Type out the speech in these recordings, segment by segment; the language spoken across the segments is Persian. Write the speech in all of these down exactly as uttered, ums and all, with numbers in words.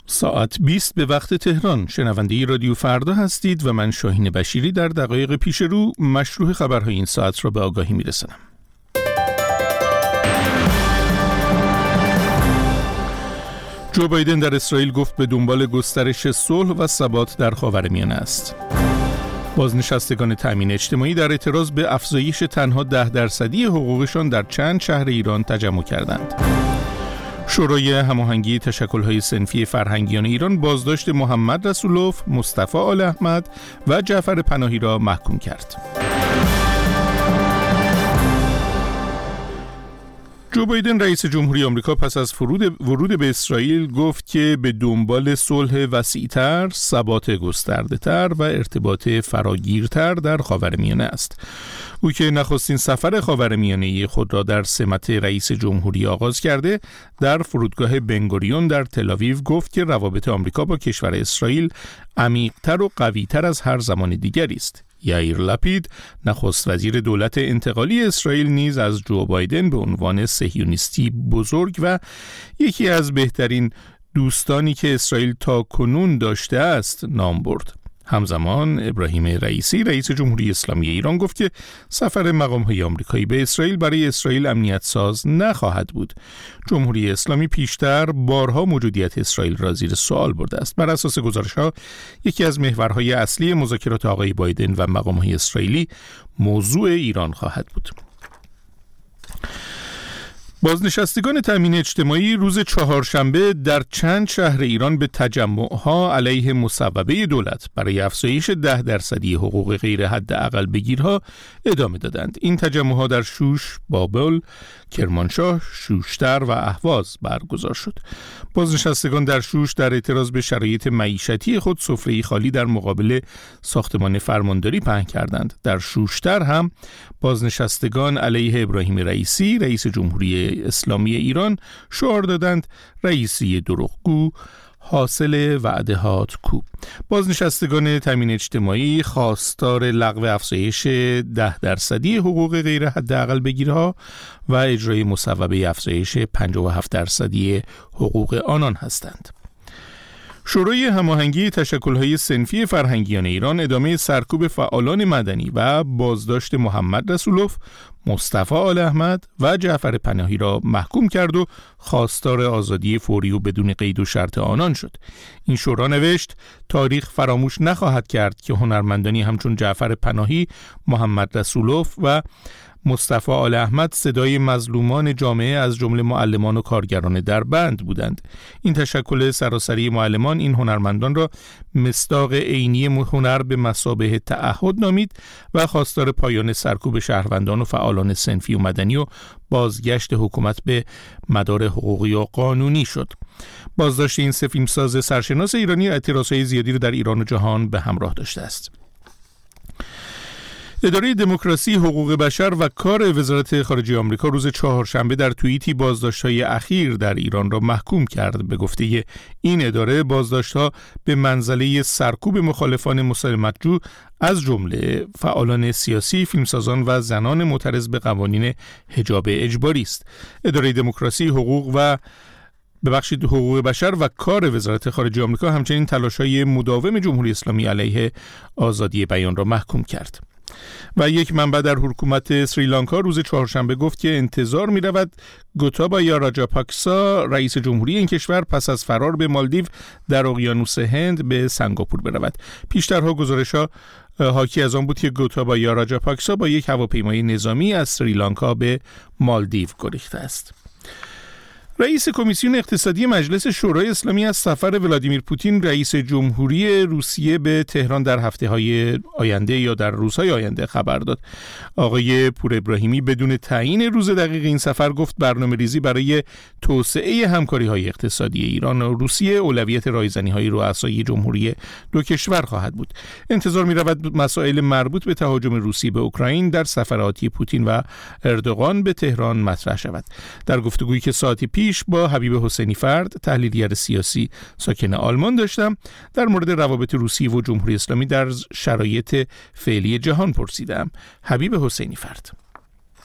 ساعت بیست به وقت تهران. شنونده رادیو فردا هستید و من شاهین بشیری در دقایق پیش رو مشروع خبرهای این ساعت را به آگاهی میرسانم. جو بایدن در اسرائیل گفت به دنبال گسترش صلح و ثبات در خاورمیانه است. بازنشستگان تامین اجتماعی در اعتراض به افزایش تنها ده درصدی حقوقشان در چند شهر ایران تجمع کردند. شورای هماهنگی تشکل‌های صنفی فرهنگیان ایران بازداشت محمد رسولوف، مصطفی آل احمد و جعفر پناهی را محکوم کرد. جو بایدن رئیس جمهوری آمریکا پس از ورود به اسرائیل گفت که به دنبال صلح وسیع‌تر، ثبات گسترده‌تر و ارتباط فراگیرتر در خاورمیانه است. او که نخستین سفر خاورمیانه خود را در سمت رئیس جمهوری آغاز کرده، در فرودگاه بنگوریون در تل‌آویو گفت که روابط آمریکا با کشور اسرائیل عمیق‌تر و قوی‌تر از هر زمان دیگری است. یائیر لپید، نخست وزیر دولت انتقالی اسرائیل، نیز از جو بایدن به عنوان صهیونیستی بزرگ و یکی از بهترین دوستانی که اسرائیل تا کنون داشته است نام برد. همزمان ابراهیم رئیسی، رئیس جمهوری اسلامی ایران، گفت که سفر مقام‌های آمریکایی به اسرائیل برای اسرائیل امنیت ساز نخواهد بود. جمهوری اسلامی پیشتر بارها موجودیت اسرائیل را زیر سوال برده است. بر اساس گزارش‌ها، یکی از محورهای اصلی مذاکرات آقای بایدن و مقام‌های اسرائیلی موضوع ایران خواهد بود. بازنشستگان تامین اجتماعی روز چهارشنبه در چند شهر ایران به تجمع‌ها علیه مصوبه دولت برای افزایش ده درصدی حقوق غیر حداقل بگیرها ادامه دادند. این تجمع‌ها در شوش، بابل، کرمانشاه، شوشتر و اهواز برگزار شد. بازنشستگان در شوش در اعتراض به شرایط معیشتی خود سفره‌ای خالی در مقابل ساختمان فرمانداری پهن کردند. در شوشتر هم بازنشستگان علیه ابراهیم رئیسی، رئیس جمهوری اسلامی ایران، شعار دادند رئیسی دروغگو، حاصل وعده هات کو. بازنشستگان تامین اجتماعی خواستار لغو افزایش ده درصدی حقوق غیر حداقل بگیرها و اجرای مصوبه افزایش پنجاه و هفت درصدی حقوق آنان هستند. شورای هماهنگی تشکل‌های صنفی فرهنگیان ایران ادامه سرکوب فعالان مدنی و بازداشت محمد رسولوف، مصطفی آل احمد و جعفر پناهی را محکوم کرد و خواستار آزادی فوری و بدون قید و شرط آنان شد. این شورا نوشت تاریخ فراموش نخواهد کرد که هنرمندانی همچون جعفر پناهی، محمد رسولوف و مصطفی آل احمد صدای مظلومان جامعه از جمله معلمان و کارگران در بند بودند. این تشکل سراسری معلمان این هنرمندان را مصداق عینی هنر به مثابه تعهد نامید و خواستار پایان سرکوب شهروندان و فعالان صنفی و مدنی و بازگشت حکومت به مدار حقوقی و قانونی شد. بازداشت این سه فیلمساز سرشناس ایرانی اعتراضهای زیادی را در ایران و جهان به همراه داشته است. اداره دموکراسی، حقوق بشر و کار وزارت خارجه آمریکا روز چهارشنبه در توییتی بازداشت‌های اخیر در ایران را محکوم کرد. به گفته این اداره، بازداشت‌ها به منزله سرکوب مخالفان مسالمت‌جو از جمله فعالان سیاسی، فیلمسازان و زنان معترض به قوانین حجاب اجباری است. اداره دموکراسی، حقوق و ببخشید حقوق بشر و کار وزارت خارجه آمریکا همچنین تلاش‌های مداوم جمهوری اسلامی علیه آزادی بیان را محکوم کرد. و یک منبع در حکومت سریلانکا روز چهارشنبه گفت که انتظار می رود گوتابایا راجاپاکسا، رئیس جمهوری این کشور، پس از فرار به مالدیو در اقیانوس هند به سنگاپور برود. پیشترها گزارش‌ها حاکی از آن بود که گوتابایا راجاپاکسا با یک هواپیمای نظامی از سریلانکا به مالدیو گریخته است. رئیس کمیسیون اقتصادی مجلس شورای اسلامی از سفر ولادیمیر پوتین رئیس جمهوری روسیه به تهران در هفته‌های آینده یا در روزهای آینده خبر داد. آقای پور ابراهیمی بدون تعیین روز دقیق این سفر گفت برنامه‌ریزی برای توسعه همکاری‌های اقتصادی ایران و روسیه اولویت رایزنی‌های رؤسای جمهوری دو کشور خواهد بود. انتظار می‌رود مسائل مربوط به تهاجم روسیه به اوکراین در سفر آتی پوتین و اردوغان به تهران مطرح شود. در گفتگویی که ساعتی پیش با حبیب حسینی فرد، تحلیلگر سیاسی ساکن آلمان، داشتم در مورد روابط روسیه و جمهوری اسلامی در شرایط فعلی جهان پرسیدم. حبیب حسینی فرد: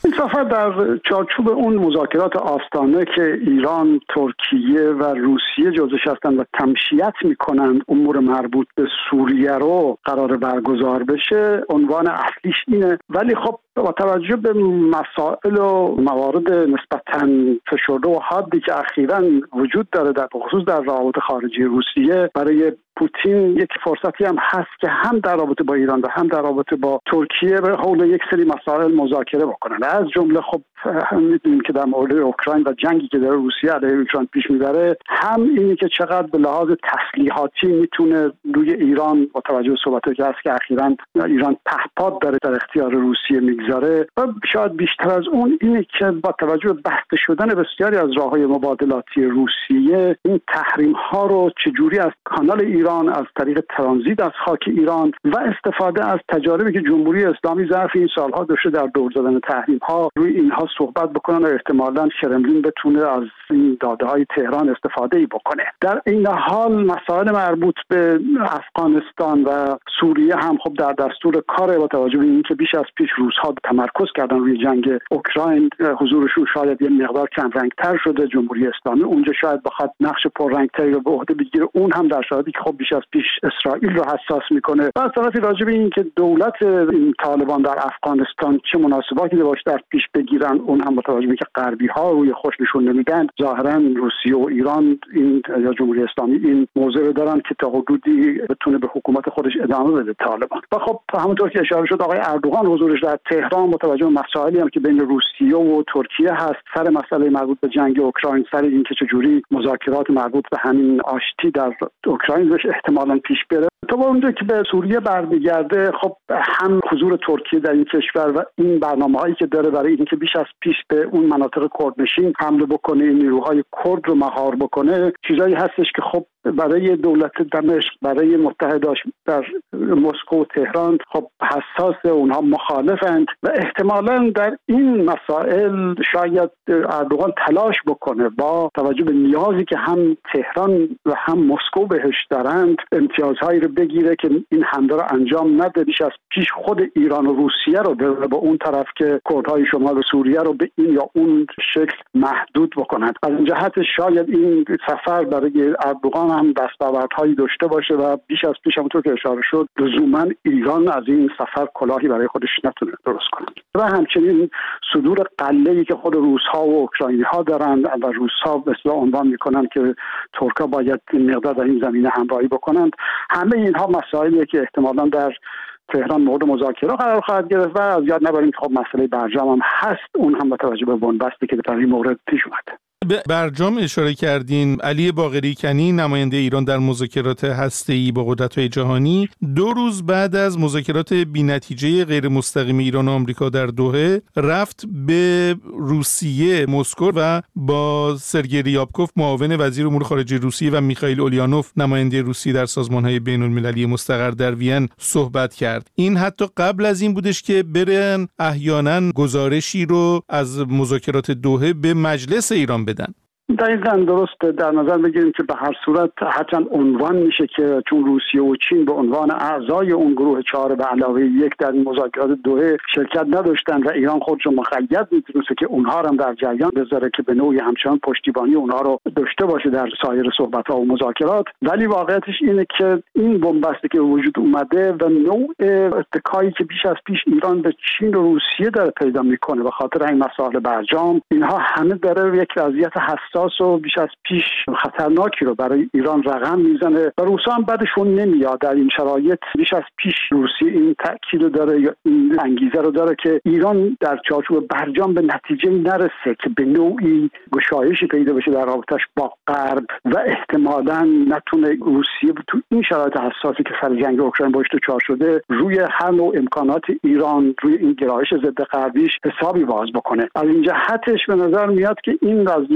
این سفر در چارچوب اون مذاکرات آستانه که ایران، ترکیه و روسیه جزوش هستند و تمشیت میکنند امور مربوط به سوریه رو قرار برگزار بشه، عنوان اصلیش اینه. ولی خب با توجه به مسائل و موارد نسبتاً فشرده و حادی که اخیراً وجود داره در خصوص در روابط خارجی روسیه، برای پوتین یک فرصتی هم هست که هم در رابطه با ایران و هم در رابطه با ترکیه به حول یک سری مسائل مذاکره بکنن. از جمله خب هم می‌دونیم که در مورد اوکراین و جنگی که در روسیه علیه اوکراین پیش میبره، هم اینی که چقدر به لحاظ تسلیحاتی میتونه روی ایران با توجه به صحبتایی که هست که اخیراً ایران پهپاد داره در اختیار روسیه میگذاره، و شاید بیشتر از اون اینه که با توجه به بسته شدن بسیاری از راههای مبادلاتی روسیه، این تحریم ها رو چجوری از کانال ایران از طریق ترانزیت از خاک ایران و استفاده از تجاربی که جمهوری اسلامی ظرف این سالها داشته در دور زدن تحریم ها روی اینها صحبت بکنن و احتمالاً کرملین بتونه از این داده های تهران استفاده بکنه. در این حال مسائل مربوط به افغانستان و سوریه هم خب در دستور کار، با توجه به اینکه بیش از پیش روزها تمرکز کردن روی جنگ اوکراین، حضورشون شاید یه مقدار کم رنگتر شده. جمهوری اسلامی اونجا شاید بخواد نقش پررنگتری رو به عهده بگیره، اون هم در شرایطی که خب بیش از پیش اسرائیل رو حساس میکنه. و از طرفی راجع به این که دولت این طالبان در افغانستان چه مناسباتی باشه در پیش بگیرن، اون هم با توجه به اینکه غربی ها روی خوش نشون نمیدن، ظاهرا روسیه و ایران این یا جمهوری اسلامی این موضوع رو دارن که تا حدودی بتونه به حکومت خودش ادامه بده طالبان. و خب همونطور که اشاره شد آقای اردوغان حضورش در تهران متوجه به مسائلی هم که بین روسیه و ترکیه هست، سر مسئله مربوط به جنگ اوکراین، سر اینکه چجوری مذاکرات مربوط به همین آشتی در اوکراین بهش احتمالاً پیش بره. تا اونجا که به سوریه برمیگرده، خب هم حضور ترکیه در این کشور و این برنامه‌هایی که داره برای اینکه بیش از پیش به اون مناطق کردنشین حمله بکنه، نیروهای کرد رو مهار بکنه، چیزایی هستش که خب برای دولت دمشق، برای متحداش در مسکو و تهران خب حساس، اونها مخالفند و احتمالاً در این مسائل شاید اردوغان تلاش بکنه با توجه به نیازی که هم تهران و هم مسکو بهش دارند، امتیازهایی رو بگیره که این حمله رو انجام نده، بیش از پیش خود ایران و روسیه رو به اون طرف که کردهای شمال سوریه رو به این یا اون شکل محدود بکنند. از این جهت شاید این سفر برای اردوغان هم دستاوردهایی داشته باشه و بیش از پیش همونطور که اشاره شد لزوما ایران از این سفر کلاهی برای خودش نتونه درست کنه. و همچنین صدور قله‌ای که خود روس‌ها و اوکراینی‌ها دارن و روس‌ها به اصطلاح عنوان می‌کنن که ترک‌ها باید این مقدار در این زمینه همراهی بکنند، همه اینها مسائلیه که احتمالاً در تهران مورد مذاکره قرار خواهد گرفت. و از یاد نبریم که خب مسئله برجام هم هست، اون هم با توجه به بنبستی که در این مورد پیش اومده. به برجام اشاره کردین. علی باقری کنی نماینده ایران در مذاکرات هسته‌ای با قدرت‌های جهانی دو روز بعد از مذاکرات بی‌نتیجه غیر مستقیم ایران و آمریکا در دوحه رفت به روسیه مسکو و با سرگئی ریابکوف معاون وزیر امور خارجه روسیه و میخائیل اولیانوف نماینده روسیه در سازمان‌های بین‌المللی مستقر در وین صحبت کرد. این حتی قبل از این بودش که برن احیانا گزارشی رو از مذاکرات دوحه به مجلس ایران بدن. دقیقاً درسته. در نظر بگیریم که به هر صورت هرچند عنوان میشه که چون روسیه و چین به عنوان اعضای اون گروه چهار به علاوه یک در این مذاکرات دوحه شرکت نداشتن و ایران خودش مقید می‌دونسته که اونها هم در جریان بذاره که به نوعی همچنان پشتیبانی اونها رو داشته باشه در سایر صحبت‌ها و مذاکرات. ولی واقعیتش اینه که این بنبستی که وجود اومده و نوع اتکایی که بیش از پیش ایران به چین و روسیه داره پیدا میکنه به خاطر این مسائل برجام، اینها همه داره یک وضعیت حساس و بیش از پیش خطرناکی رو برای ایران رقم میزنه و روسا هم بعدشون نمیاد. در این شرایط بیش از پیش روسیه این تأکید رو داره یا این انگیزه رو داره که ایران در چارچوب برجام به نتیجه نرسه که به نوعی گشایشی پیدا بشه در رابطش با غرب و احتمالاً نتونه روسیه تو این شرایط حساسی که سر جنگ اوکراین باش دچار شده روی هر نوع امکانات ایران روی این گرایش ضد غربیش حسابی باز بکنه. از این جهتش به نظر میاد که این وضعیتی که پیش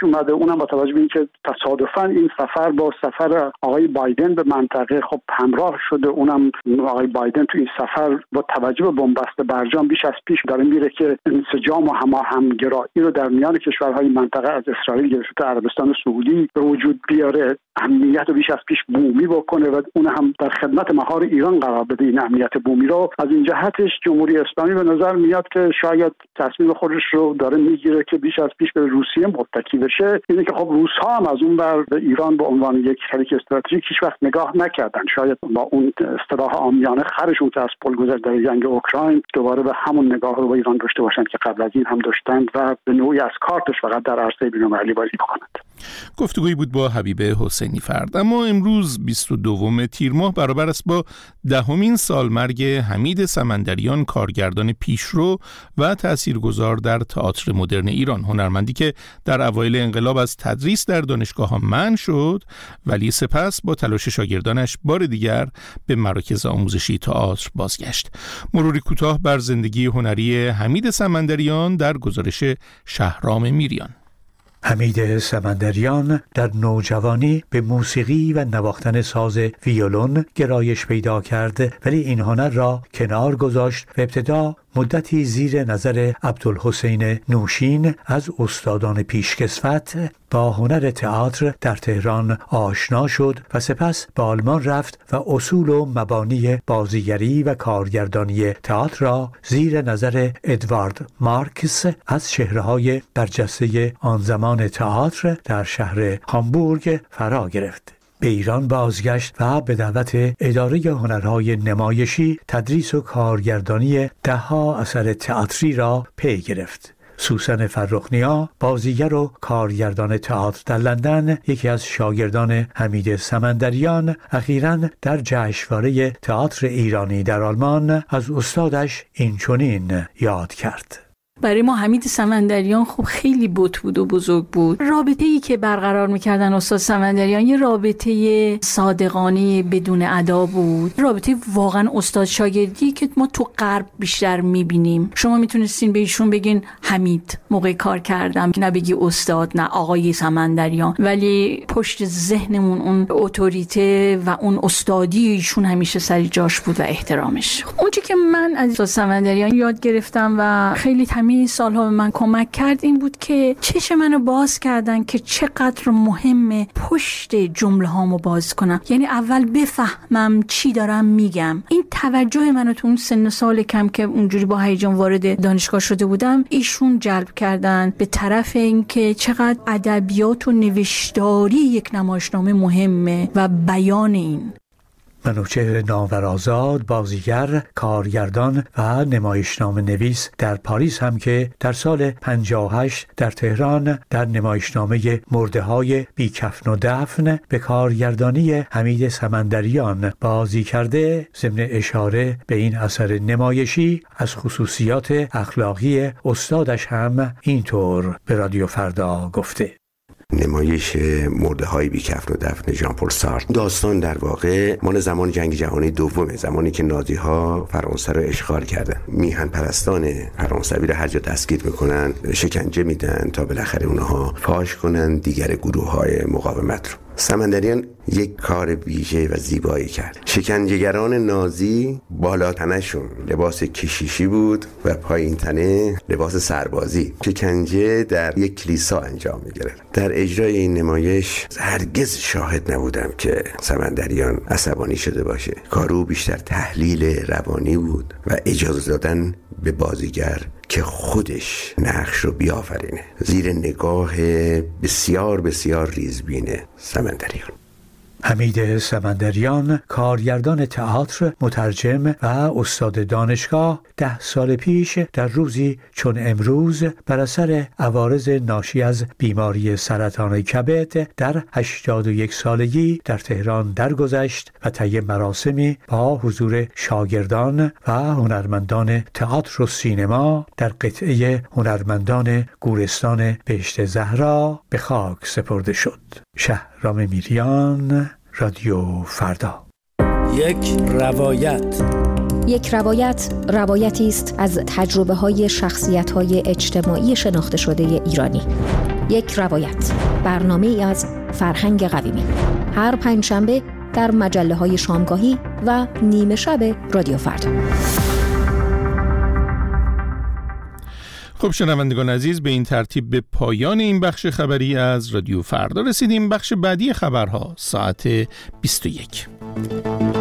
پیش اومده، اونم با توجه به اینکه تصادفاً این سفر با سفر آقای بایدن به منطقه خب همراه شده، اونم آقای بایدن تو این سفر با توجه به بنبست برجام بیش از پیش داره میره که انسجام و هماهنگرایی رو در میان کشورهای منطقه از اسرائیل گرفته تا عربستان سعودی به وجود بیاره، امنیت رو بیش از پیش بومی بکنه و اون هم در خدمت مهار ایران قرار بده. این امنیت بومی رو از این جهتش جمهوری اسلامی به نظر میاد که شاید تصمیم خودش رو داره میگیره که بیش از پیش به روسیه متکی بشه. اینه که خب روس‌ها هم از اون بر به ایران به عنوان یک شریک استراتژیک هیچ وقت نگاه نکردن. شاید با اون اصطلاح عامیانه خرشون که از پل گذشت در جنگ اوکراین دوباره به همون نگاه رو به ایران داشته باشند که قبل از این هم داشتند و به نوعی از کارتش فقط در عرصه بین‌المللی بازی بکنند. گفتگویی بود با حبیب حسینی فرد. اما امروز بیست و دوم تیر ماه برابر است با دهمین سالمرگ حمید سمندریان، کارگردان پیشرو و تاثیرگذار در تئاتر مدرن ایران. هنرمندی که در اوایل انقلاب از تدریس در دانشگاه‌ها منع شد ولی سپس با تلاش شاگردانش بار دیگر به مراکز آموزشی تئاتر بازگشت. مروری کوتاه بر زندگی هنری حمید سمندریان در گزارش شهرام میریان. حمید سمندریان در نوجوانی به موسیقی و نواختن ساز ویولون گرایش پیدا کرد، ولی این هنر را کنار گذاشت و ابتدا مدتی زیر نظر عبدالحسین نوشین از استادان پیشکسوت با هنر تئاتر در تهران آشنا شد و سپس به آلمان رفت و اصول و مبانی بازیگری و کارگردانی تئاتر را زیر نظر ادوارد مارکس از چهره‌های برجسته آن زمان تئاتر در شهر هامبورگ فرا گرفت. به ایران بازگشت و به دعوت اداره هنرهای نمایشی تدریس و کارگردانی ده‌ها اثر تئاتری را پی گرفت. سوسن فرخنیا، بازیگر و کارگردان تئاتر در لندن، یکی از شاگردان حمید سمندریان، اخیراً در جشنواره تئاتر ایرانی در آلمان از استادش این چنین یاد کرد. برای ما حمید سمندریان خب خیلی بت بود و بزرگ بود. رابطه‌ای که برقرار می‌کردن استاد سمندریان یه رابطه صادقانه بدون ادا بود. رابطه واقعا استاد شاگردی که ما تو غرب بیشتر می‌بینیم. شما میتونستین به ایشون بگین حمید موقع کار کردم، که نبگی استاد، نه آقای سمندریان، ولی پشت ذهنمون اون اتوریته و اون استادی ایشون همیشه سر جاش بود و احترامش. اون چیزی که من از استاد سمندریان یاد گرفتم و خیلی همین سالها به من کمک کرد این بود که چشم منو باز کردن که چقدر مهمه پشت جمله هامو باز کنم، یعنی اول بفهمم چی دارم میگم. این توجه منو تو اون سن سال کم که اونجوری با هیجان وارد دانشگاه شده بودم ایشون جلب کردن به طرف اینکه چقدر ادبیات و نوشتاری یک نمایشنامه مهمه و بیان این. منوچهر ناورآزاد، بازیگر، کارگردان و نمایشنامه نویس در پاریس هم که در سال پنجاه و هشت در تهران در نمایشنامه مرده‌های بی کفن و دفن به کارگردانی حمید سمندریان بازی کرده، ضمن اشاره به این اثر نمایشی از خصوصیات اخلاقی استادش هم اینطور به رادیو فردا گفته. نمایش مرده‌های بی کفن و دفن ژان پل سارتر داستان در واقع مال زمان جنگ جهانی دومه، زمانی که نازی‌ها فرانسه رو اشغال کردن. میهن پرستان فرانسوی رو هر جا دستگیر میکنن، شکنجه میدن تا بالاخره اونها فاش کنن دیگر گروه‌های مقاومت رو. سمندریان یک کار ویژه و زیبایی کرد. شکنجهگران نازی بالا تنشون لباس کشیشی بود و پایین تنه لباس سربازی. شکنجه در یک کلیسا انجام می‌گرفت. در اجرای این نمایش هرگز شاهد نبودم که سمندریان عصبانی شده باشه. کارو بیشتر تحلیل روانی بود و اجازه دادن به بازیگر که خودش نقش رو بیافرینه زیر نگاه بسیار بسیار ریزبینه سمندریان. حمید سمندریان، کارگردان تئاتر، مترجم و استاد دانشگاه، ده سال پیش در روزی چون امروز بر اثر عوارض ناشی از بیماری سرطان کبد در هشتاد و یک سالگی در تهران درگذشت و طی مراسمی با حضور شاگردان و هنرمندان تئاتر و سینما در قطعه هنرمندان گورستان بهشت زهرا به خاک سپرده شد. شهرام میریان، رادیو فردا. یک روایت یک روایت روایتی است از تجربه های شخصیت های اجتماعی شناخته شده ایرانی. یک روایت، برنامه ای از فرهنگ قویمی، هر پنج شنبه در مجله های شامگاهی و نیمه شب رادیو فردا. خب شنوندگان عزیز، به این ترتیب به پایان این بخش خبری از رادیو فردا رسیدیم. بخش بعدی خبرها ساعت بیست و یک.